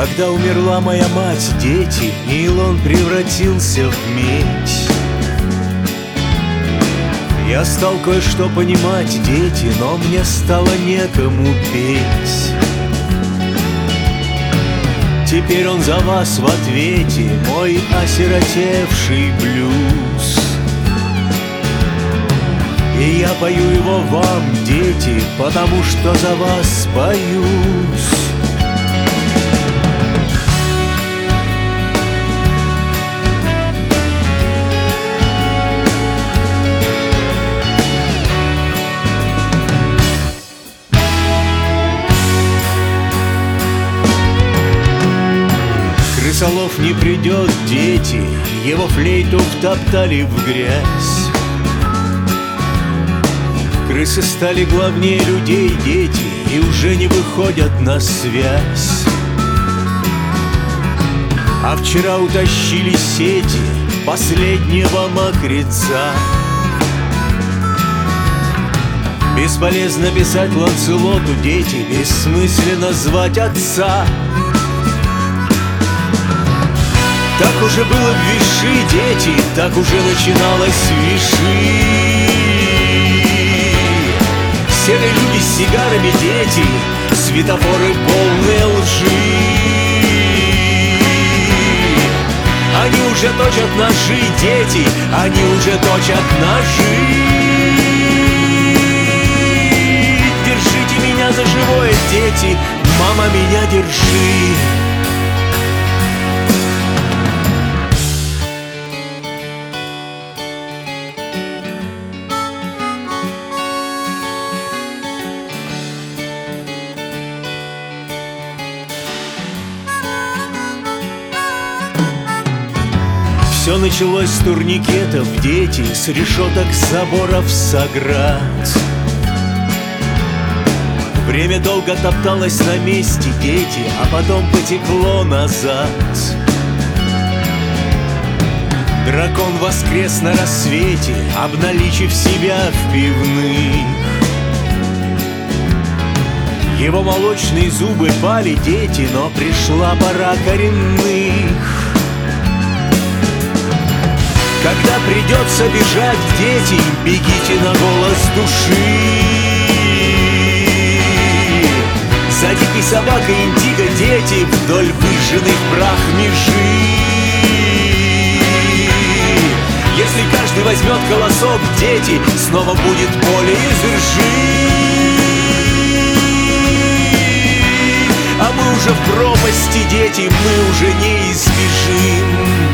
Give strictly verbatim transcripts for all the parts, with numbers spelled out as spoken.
Когда умерла моя мать, дети, нейлон превратился в медь. Я стал кое-что понимать, дети, но мне стало некому петь. Теперь он за вас в ответе, мой осиротевший блюз. И я пою его вам, дети, потому что за вас боюсь. Крысолов не придет, дети, его флейту втоптали в грязь. Крысы стали главнее людей, дети, и уже не выходят на связь. А вчера утащили сети последнего мокреца. Бесполезно писать Ланселоту, дети, бессмысленно звать отца. Так уже было в Виши, дети, так уже начиналось Виши. Серые люди с сигарами, дети, светофоры полные лжи. Они уже точат ножи, дети, они уже точат ножи. Держите меня за живое, дети, мама, меня держи. Все началось с турникетов, дети, с решеток заборов с оград. Время долго топталось на месте, дети, а потом потекло назад. Дракон воскрес на рассвете, обналичив себя в пивных. Его молочные зубы пали, дети, но пришла пора коренных. Когда придется бежать, дети, бегите на голос души. За дикой собакой индиго, дети, вдоль выжженных прах межи. Если каждый возьмет колосок, дети, снова будет поле из ржи. А мы уже в пропасти, дети, мы уже не избежим.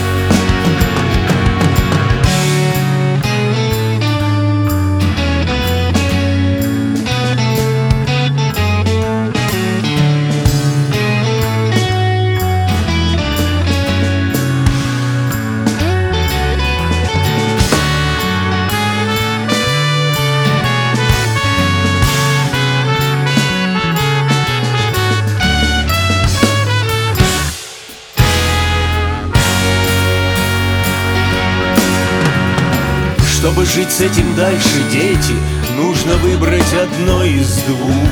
Чтобы жить с этим дальше, дети, нужно выбрать одно из двух.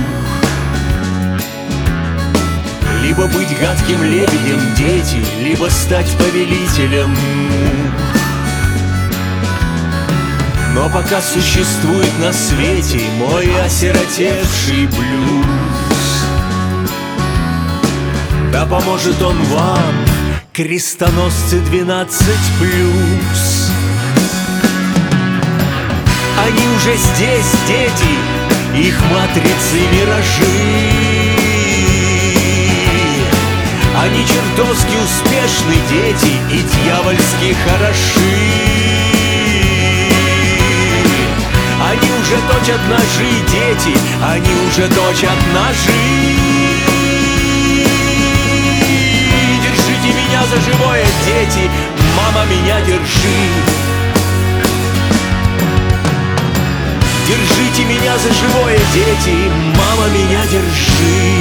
Либо быть гадким лебедем, дети, либо стать повелителем мух. Но пока существует на свете мой осиротевший блюз, да поможет он вам, крестоносцы двенадцать плюс. Они уже здесь, дети, их матрицы миражи. Они чертовски успешны, дети, и дьявольски хороши. Они уже точат ножи, дети, они уже точат ножи. Держите меня за живое, дети, мама, меня держи. Держите меня за живое, дети, мама, меня держи.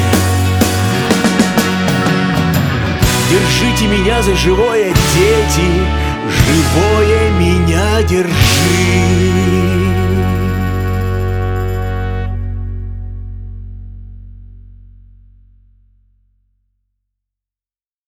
Держите меня за живое, дети, живое меня держи.